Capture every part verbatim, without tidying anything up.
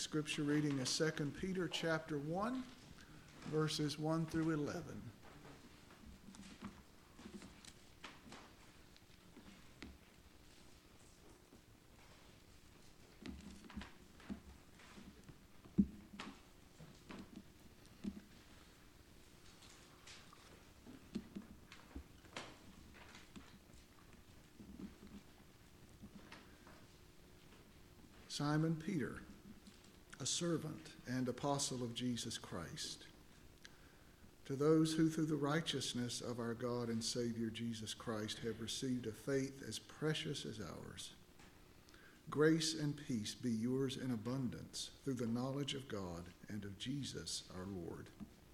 Scripture reading is Second Peter chapter one, verses one through eleven. Simon Peter, a servant and apostle of Jesus Christ, to those who through the righteousness of our God and Savior Jesus Christ have received a faith as precious as ours, grace and peace be yours in abundance through the knowledge of God and of Jesus our Lord.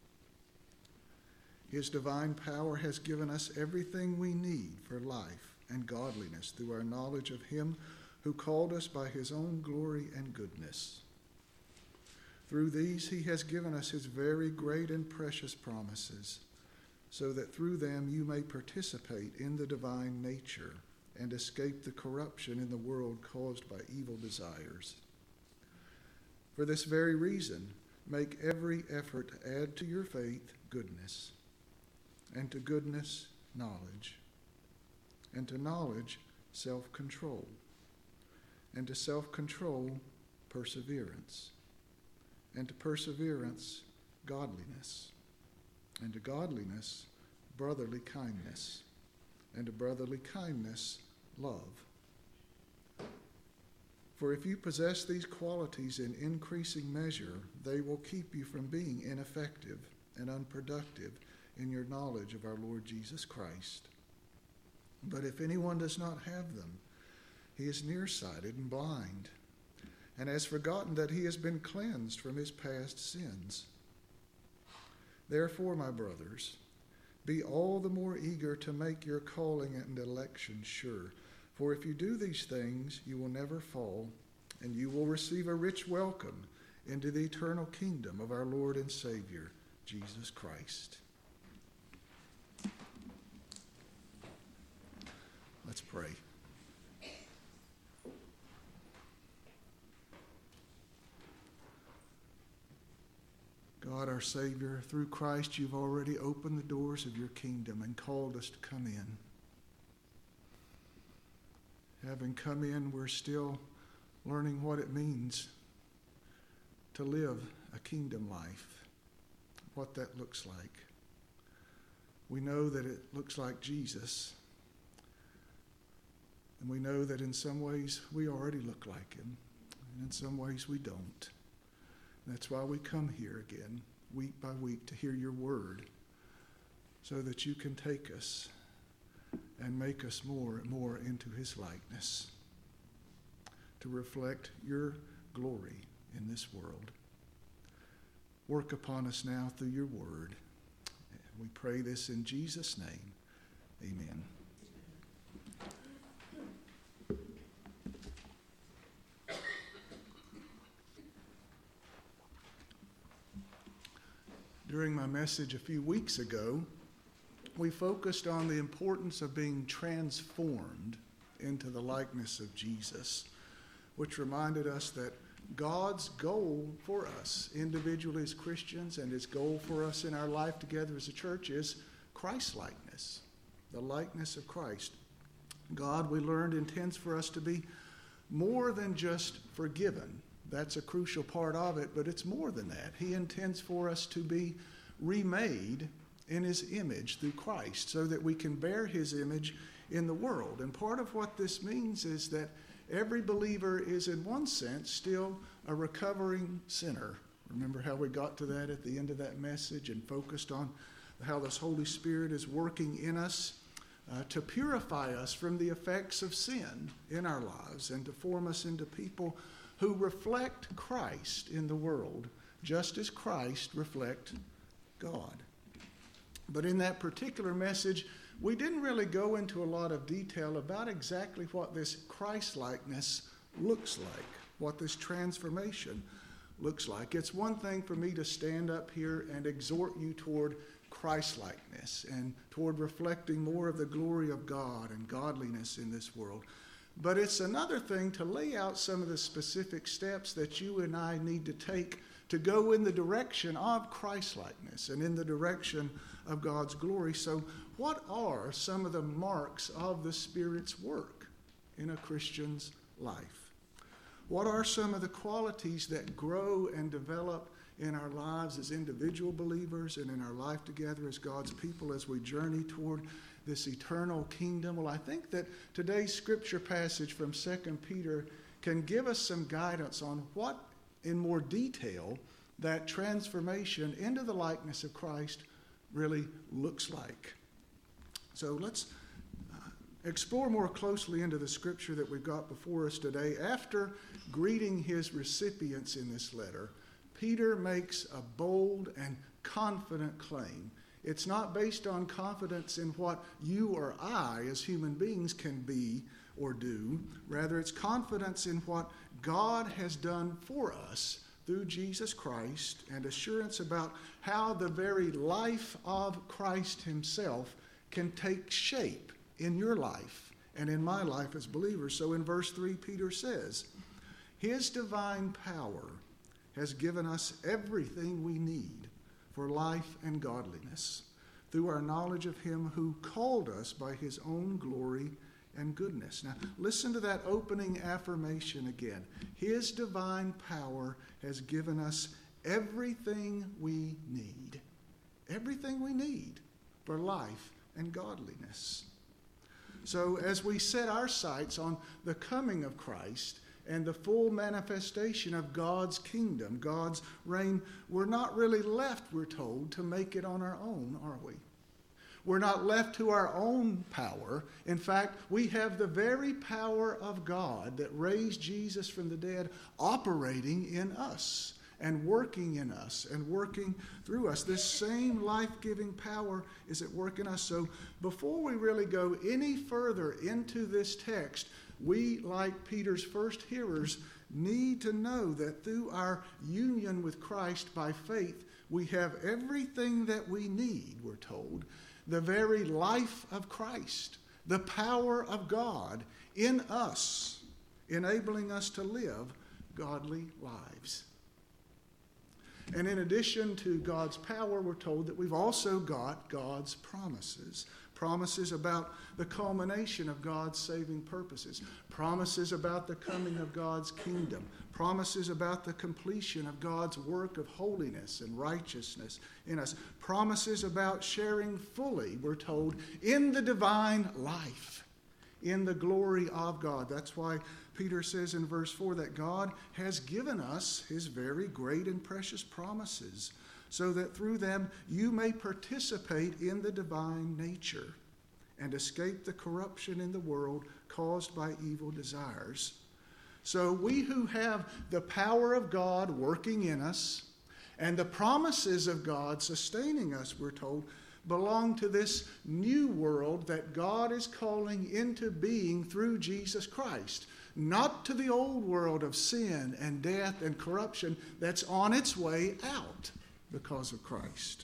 His divine power has given us everything we need for life and godliness through our knowledge of him who called us by his own glory and goodness. Through these he has given us his very great and precious promises, so that through them you may participate in the divine nature and escape the corruption in the world caused by evil desires. For this very reason, make every effort to add to your faith goodness, and to goodness knowledge, and to knowledge self-control, and to self-control perseverance, and to perseverance godliness, and to godliness brotherly kindness, and to brotherly kindness love. For if you possess these qualities in increasing measure, they will keep you from being ineffective and unproductive in your knowledge of our Lord Jesus Christ. But if anyone does not have them, he is nearsighted and blind, and has forgotten that he has been cleansed from his past sins. Therefore, my brothers, be all the more eager to make your calling and election sure. For if you do these things, you will never fall, and you will receive a rich welcome into the eternal kingdom of our Lord and Savior, Jesus Christ. Let's pray. God, our Savior, through Christ, you've already opened the doors of your kingdom and called us to come in. Having come in, we're still learning what it means to live a kingdom life, what that looks like. We know that it looks like Jesus, and we know that in some ways we already look like him, and in some ways we don't. That's why we come here again, week by week, to hear your word, so that you can take us and make us more and more into his likeness, to reflect your glory in this world. Work upon us now through your word. We pray this in Jesus' name. Amen. During my message a few weeks ago, we focused on the importance of being transformed into the likeness of Jesus, which reminded us that God's goal for us individually as Christians and his goal for us in our life together as a church is Christ-likeness, the likeness of Christ. God, we learned, intends for us to be more than just forgiven. That's a crucial part of it, but it's more than that. He intends for us to be remade in his image through Christ so that we can bear his image in the world. And part of what this means is that every believer is, in one sense, still a recovering sinner. Remember how we got to that at the end of that message and focused on how this Holy Spirit is working in us uh, to purify us from the effects of sin in our lives and to form us into people who reflect Christ in the world, just as Christ reflect God. But in that particular message, we didn't really go into a lot of detail about exactly what this Christ-likeness looks like, what this transformation looks like. It's one thing for me to stand up here and exhort you toward Christ-likeness and toward reflecting more of the glory of God and godliness in this world. But it's another thing to lay out some of the specific steps that you and I need to take to go in the direction of Christ-likeness and in the direction of God's glory. So what are some of the marks of the Spirit's work in a Christian's life? What are some of the qualities that grow and develop in our lives as individual believers and in our life together as God's people as we journey toward this eternal kingdom? Well, I think that today's scripture passage from Second Peter can give us some guidance on what, in more detail, that transformation into the likeness of Christ really looks like. So let's uh, explore more closely into the scripture that we've got before us today. After greeting his recipients in this letter, Peter makes a bold and confident claim. It's not based on confidence in what you or I as human beings can be or do. Rather, it's confidence in what God has done for us through Jesus Christ, and assurance about how the very life of Christ himself can take shape in your life and in my life as believers. So in verse three, Peter says, his divine power has given us everything we need for life and godliness through our knowledge of him who called us by his own glory and goodness. Now, listen to that opening affirmation again. His divine power has given us everything we need. Everything we need for life and godliness. So as we set our sights on the coming of Christ and the full manifestation of God's kingdom, God's reign, we're not really left, we're told, to make it on our own, are we? We're not left to our own power. In fact, we have the very power of God that raised Jesus from the dead operating in us and working in us and working through us. This same life-giving power is at work in us. So before we really go any further into this text, we, like Peter's first hearers, need to know that through our union with Christ by faith, we have everything that we need, we're told. The very life of Christ, the power of God in us, enabling us to live godly lives. And in addition to God's power, we're told that we've also got God's promises. Promises about the culmination of God's saving purposes. Promises about the coming of God's kingdom. Promises about the completion of God's work of holiness and righteousness in us. Promises about sharing fully, we're told, in the divine life, in the glory of God. That's why Peter says in verse four that God has given us his very great and precious promises, so that through them you may participate in the divine nature and escape the corruption in the world caused by evil desires. So we who have the power of God working in us and the promises of God sustaining us, we're told, belong to this new world that God is calling into being through Jesus Christ. Not to the old world of sin and death and corruption that's on its way out because of Christ.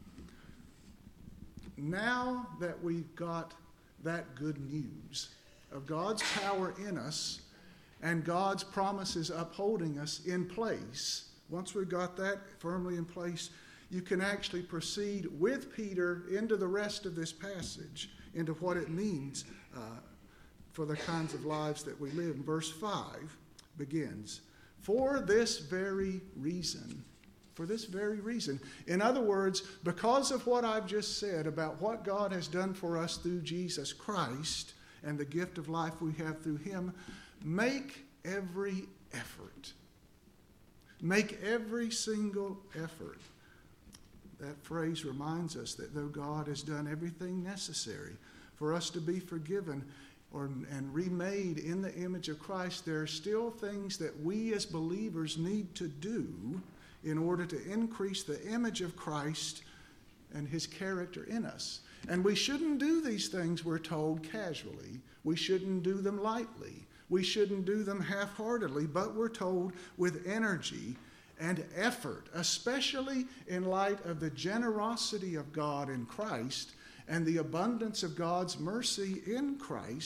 Now that we've got that good news of God's power in us and God's promises upholding us in place, once we've got that firmly in place, you can actually proceed with Peter into the rest of this passage, into what it means uh, for the kinds of lives that we live. Verse five begins, for this very reason. For this very reason. In other words, because of what I've just said about what God has done for us through Jesus Christ and the gift of life we have through him, make every effort. Make every single effort. That phrase reminds us that though God has done everything necessary for us to be forgiven or, and remade in the image of Christ, there are still things that we as believers need to do in order to increase the image of Christ and his character in us. And we shouldn't do these things, we're told, casually. We shouldn't do them lightly. We shouldn't do them half-heartedly, but we're told with energy and effort, especially in light of the generosity of God in Christ and the abundance of God's mercy in Christ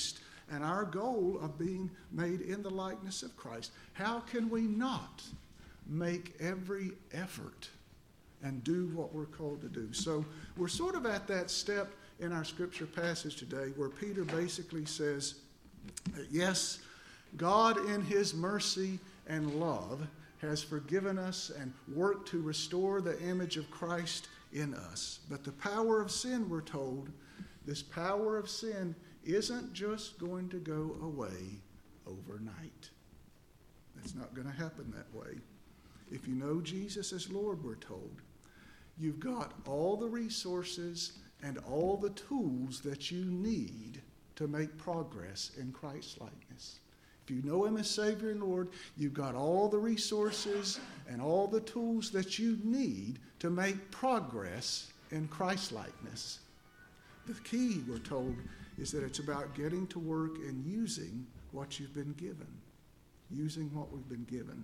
and our goal of being made in the likeness of Christ, how can we not make every effort and do what we're called to do? So we're sort of at that step in our scripture passage today where Peter basically says, yes, God in his mercy and love has forgiven us and worked to restore the image of Christ in us. But the power of sin, we're told, this power of sin isn't just going to go away overnight. It's not going to happen that way. If you know Jesus as Lord, we're told, you've got all the resources and all the tools that you need to make progress in Christ's likeness. If you know him as Savior and Lord, you've got all the resources and all the tools that you need to make progress in Christ's likeness. The key, we're told, is that it's about getting to work and using what you've been given. Using what we've been given.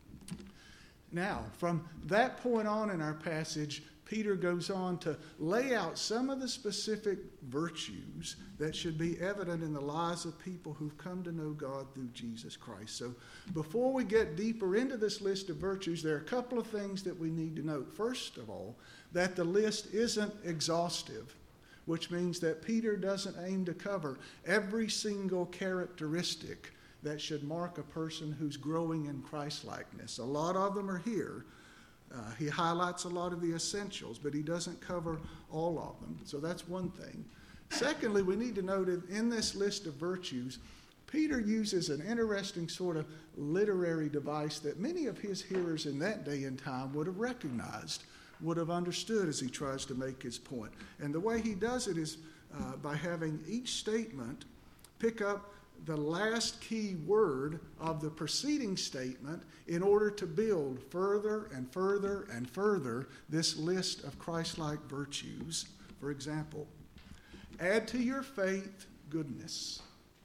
Now, from that point on in our passage, Peter goes on to lay out some of the specific virtues that should be evident in the lives of people who've come to know God through Jesus Christ. So before we get deeper into this list of virtues, there are a couple of things that we need to note. First of all, that the list isn't exhaustive, which means that Peter doesn't aim to cover every single characteristic that should mark a person who's growing in Christ-likeness. A lot of them are here. Uh, he highlights a lot of the essentials, but he doesn't cover all of them. So that's one thing. Secondly, we need to note that in this list of virtues, Peter uses an interesting sort of literary device that many of his hearers in that day and time would have recognized, would have understood as he tries to make his point. And the way he does it is uh, by having each statement pick up the last key word of the preceding statement in order to build further and further and further this list of Christ-like virtues. For example, add to your faith goodness,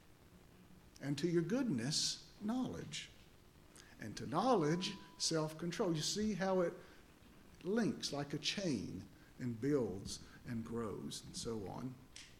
and to your goodness knowledge, and to knowledge self-control. You see how it links like a chain and builds and grows and so on.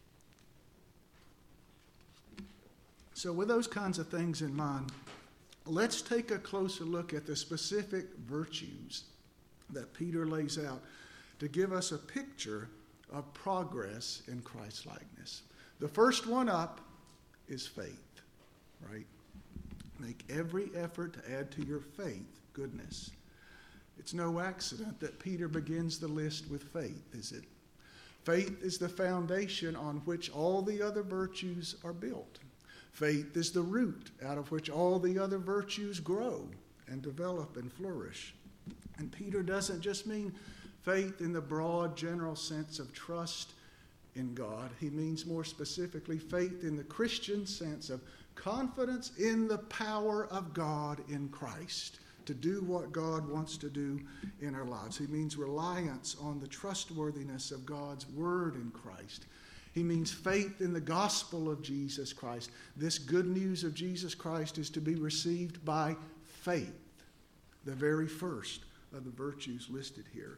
So with those kinds of things in mind, let's take a closer look at the specific virtues that Peter lays out to give us a picture of progress in Christ-likeness. The first one up is faith, right? Make every effort to add to your faith goodness. It's no accident that Peter begins the list with faith, is it? Faith is the foundation on which all the other virtues are built. Faith is the root out of which all the other virtues grow and develop and flourish. And Peter doesn't just mean faith in the broad general sense of trust in God. He means more specifically faith in the Christian sense of confidence in the power of God in Christ to do what God wants to do in our lives. He means reliance on the trustworthiness of God's word in Christ. He means faith in the gospel of Jesus Christ. This good news of Jesus Christ is to be received by faith, the very first of the virtues listed here.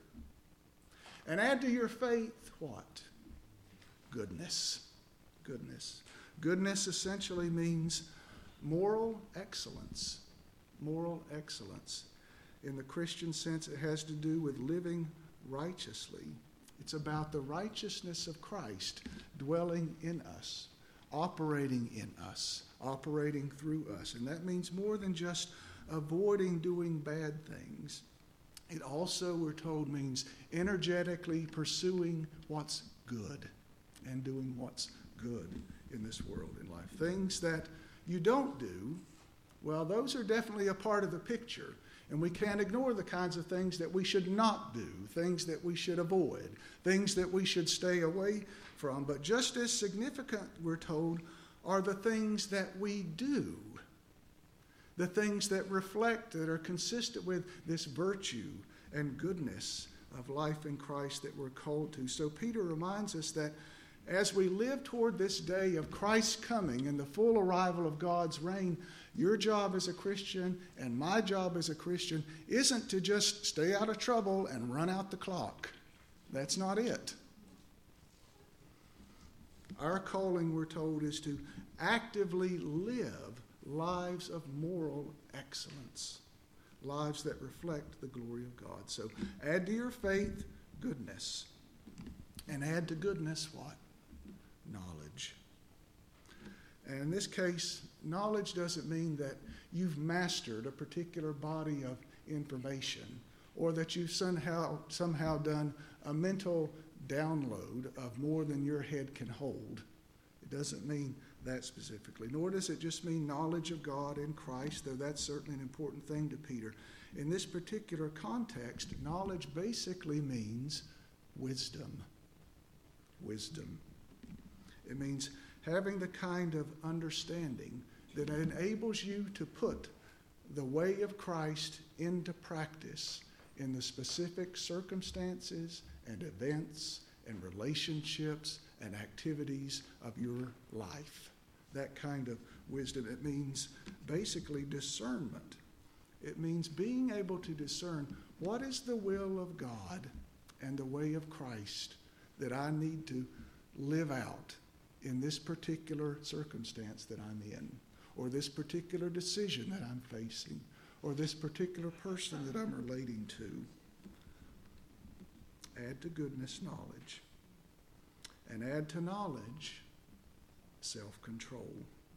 And add to your faith what? Goodness. Goodness. Goodness essentially means moral excellence. Moral excellence. In the Christian sense, it has to do with living righteously. It's about the righteousness of Christ dwelling in us, operating in us, operating through us. And that means more than just avoiding doing bad things. It also, we're told, means energetically pursuing what's good and doing what's good in this world, in life. Things that you don't do, well, those are definitely a part of the picture. And we can't ignore the kinds of things that we should not do, things that we should avoid, things that we should stay away from. But just as significant, we're told, are the things that we do, the things that reflect, that are consistent with this virtue and goodness of life in Christ that we're called to. So Peter reminds us that as we live toward this day of Christ's coming and the full arrival of God's reign, your job as a Christian and my job as a Christian isn't to just stay out of trouble and run out the clock. That's not it. Our calling, we're told, is to actively live lives of moral excellence, lives that reflect the glory of God. So add to your faith goodness. And add to goodness what? Knowledge. And in this case, knowledge doesn't mean that you've mastered a particular body of information or that you've somehow, somehow done a mental download of more than your head can hold. It doesn't mean that specifically, nor does it just mean knowledge of God in Christ, though that's certainly an important thing to Peter. In this particular context, knowledge basically means wisdom. Wisdom. It means having the kind of understanding that enables you to put the way of Christ into practice in the specific circumstances and events and relationships and activities of your life. That kind of wisdom. It means basically discernment. It means being able to discern what is the will of God and the way of Christ that I need to live out in this particular circumstance that I'm in, or this particular decision that I'm facing, or this particular person that I'm relating to. Add to goodness knowledge. And add to knowledge self-control.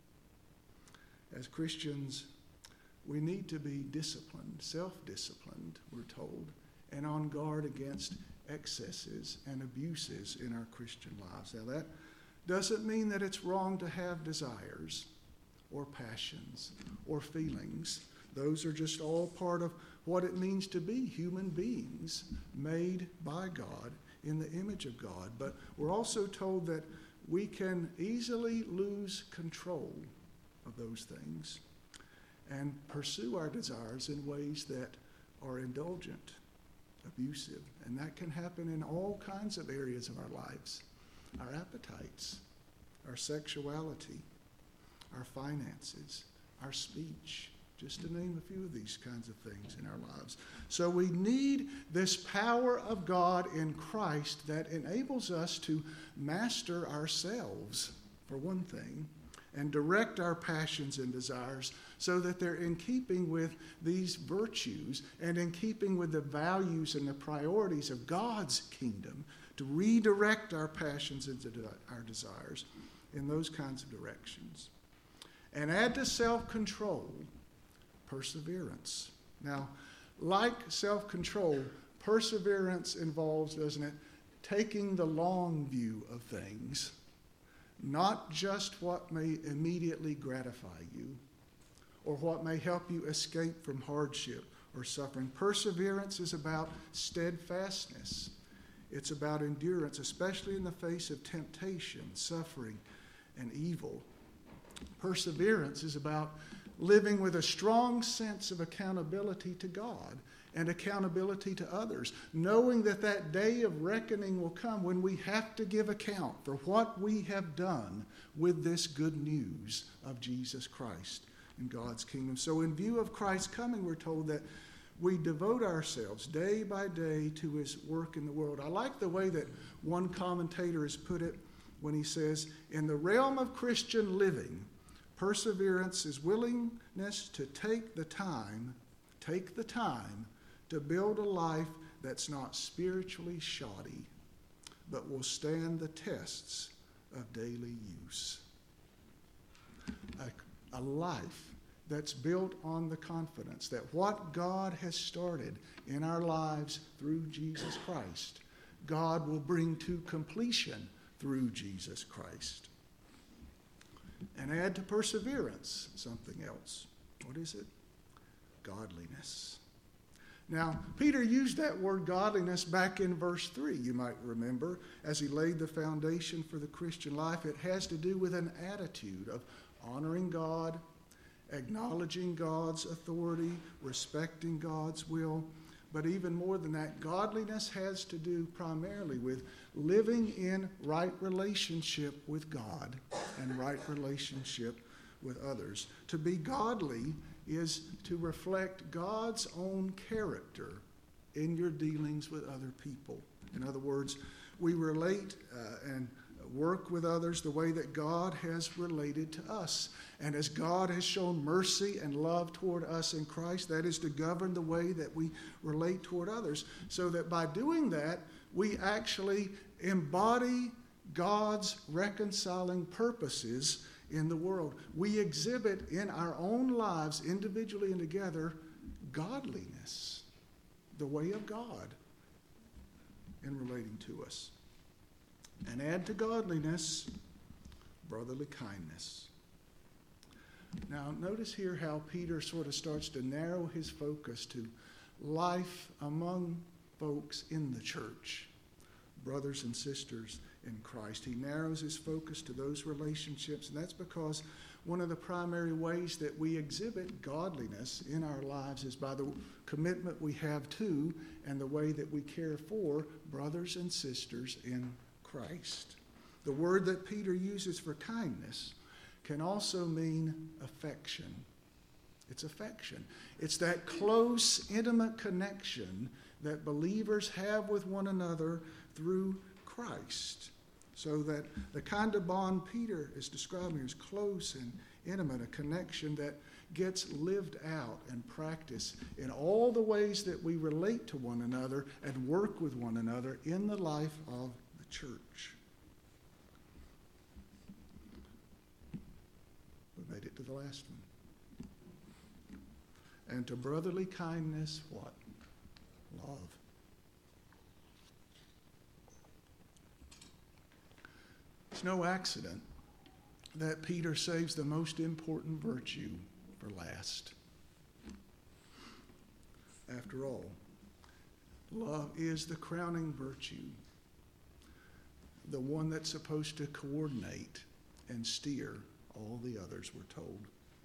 As Christians, we need to be disciplined, self-disciplined, we're told, and on guard against excesses and abuses in our Christian lives. Now, that doesn't mean that it's wrong to have desires or passions or feelings. Those are just all part of what it means to be human beings made by God in the image of God. But we're also told that we can easily lose control of those things and pursue our desires in ways that are indulgent, abusive. And that can happen in all kinds of areas of our lives. Our appetites, our sexuality, our finances, our speech, just to name a few of these kinds of things in our lives. So we need this power of God in Christ that enables us to master ourselves, for one thing, and direct our passions and desires so that they're in keeping with these virtues and in keeping with the values and the priorities of God's kingdom, to redirect our passions and our desires in those kinds of directions. And add to self-control perseverance. Now, like self-control, perseverance involves, doesn't it, taking the long view of things, not just what may immediately gratify you or what may help you escape from hardship or suffering. Perseverance is about steadfastness. It's about endurance, especially in the face of temptation, suffering, and evil. Perseverance is about living with a strong sense of accountability to God and accountability to others, knowing that that day of reckoning will come when we have to give account for what we have done with this good news of Jesus Christ in God's kingdom. So in view of Christ's coming, we're told that we devote ourselves day by day to his work in the world. I like the way that one commentator has put it when he says, in the realm of Christian living, perseverance is willingness to take the time, take the time to build a life that's not spiritually shoddy, but will stand the tests of daily use. A, a life that's built on the confidence that what God has started in our lives through Jesus Christ, God will bring to completion through Jesus Christ. And add to perseverance something else. What is it? Godliness. Now, Peter used that word godliness back in verse three, you might remember, as he laid the foundation for the Christian life. It has to do with an attitude of honoring God, acknowledging God's authority, respecting God's will. But even more than that, godliness has to do primarily with living in right relationship with God and right relationship with others. To be godly is to reflect God's own character in your dealings with other people. In other words, we relate uh, and work with others the way that God has related to us. And as God has shown mercy and love toward us in Christ, that is to govern the way that we relate toward others, so that by doing that, we actually embody God's reconciling purposes in the world. We exhibit in our own lives, individually and together, godliness, the way of God in relating to us. And add to godliness, brotherly kindness. Now, notice here how Peter sort of starts to narrow his focus to life among folks in the church, brothers and sisters in Christ. He narrows his focus to those relationships, and that's because one of the primary ways that we exhibit godliness in our lives is by the commitment we have to and the way that we care for brothers and sisters in Christ. The word that Peter uses for kindness can also mean affection. It's affection. It's that close, intimate connection that believers have with one another through Christ. So that the kind of bond Peter is describing is close and intimate, a connection that gets lived out and practiced in all the ways that we relate to one another and work with one another in the life of the church. We made it to the last one. And to brotherly kindness, what? Love. It's no accident that Peter saves the most important virtue for last. After all, love is the crowning virtue, the one that's supposed to coordinate and steer all the others, we're told.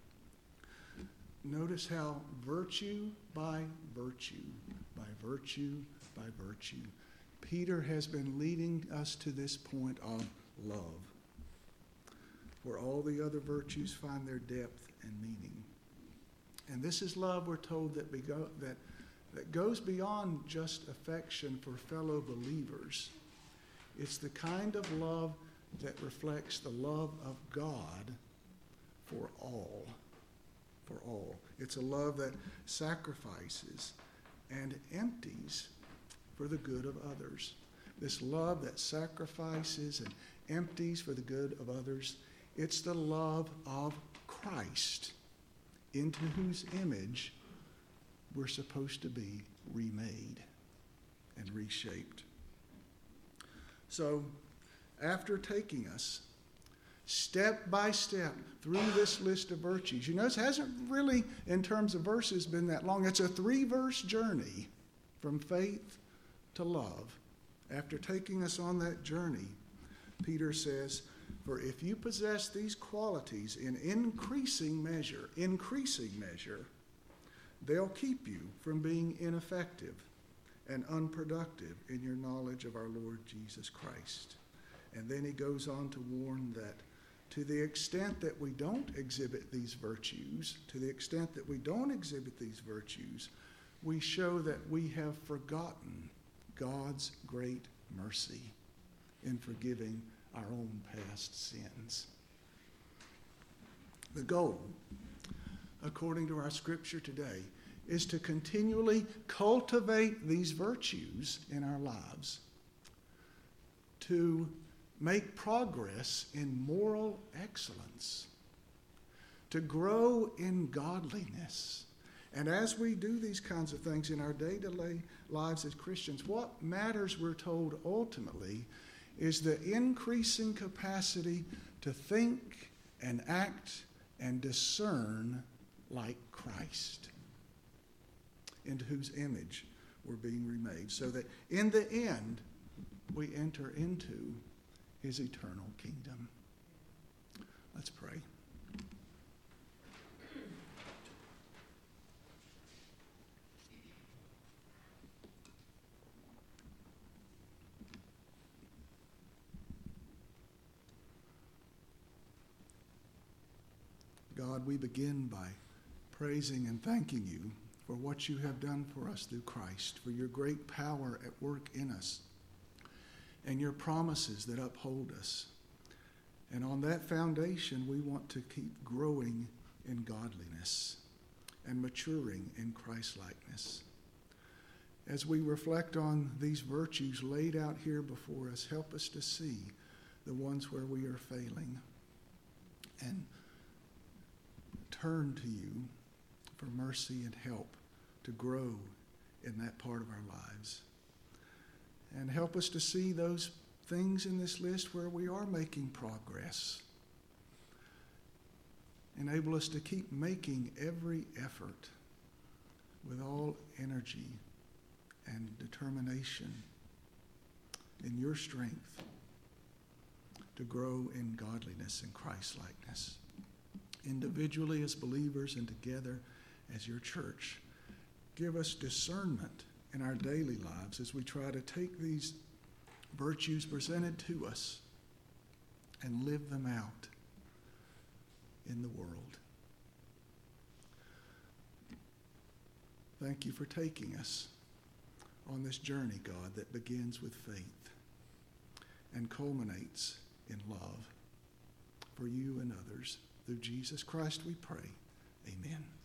Notice how virtue by virtue, by virtue by virtue, Peter has been leading us to this point of love, where all the other virtues find their depth and meaning. And this is love, we're told, that, bego- that, that goes beyond just affection for fellow believers. It's the kind of love that reflects the love of God for all. For all. It's a love that sacrifices and empties for the good of others. This love that sacrifices and empties for the good of others, it's the love of Christ, into whose image we're supposed to be remade and reshaped. So, after taking us step by step through this list of virtues, you notice it hasn't really, in terms of verses, been that long. It's a three-verse journey from faith to love. After taking us on that journey, Peter says, for if you possess these qualities in increasing measure, increasing measure, they'll keep you from being ineffective and unproductive in your knowledge of our Lord Jesus Christ. And then he goes on to warn that to the extent that we don't exhibit these virtues, to the extent that we don't exhibit these virtues, we show that we have forgotten God's great mercy in forgiving our own past sins. The goal, according to our scripture today, is to continually cultivate these virtues in our lives, to make progress in moral excellence, to grow in godliness. And as we do these kinds of things in our day-to-day lives as Christians, what matters, we're told, ultimately, is the increasing capacity to think and act and discern like Christ, into whose image we're being remade, so that in the end, we enter into his eternal kingdom. Let's pray. God, we begin by praising and thanking you for what you have done for us through Christ, for your great power at work in us. and your promises that uphold us. And on that foundation, we want to keep growing in godliness and maturing in Christ-likeness. As we reflect on these virtues laid out here before us, help us to see the ones where we are failing and turn to you for mercy and help to grow in that part of our lives. And help us to see those things in this list where we are making progress. Enable us to keep making every effort with all energy and determination in your strength to grow in godliness and Christ-likeness. Individually as believers and together as your church, give us discernment in our daily lives as we try to take these virtues presented to us and live them out in the world. Thank you for taking us on this journey, God, that begins with faith and culminates in love for you and others. Through Jesus Christ we pray. Amen.